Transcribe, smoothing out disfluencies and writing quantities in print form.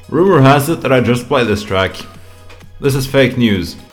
Rumor has it that I just played this track. This is fake news.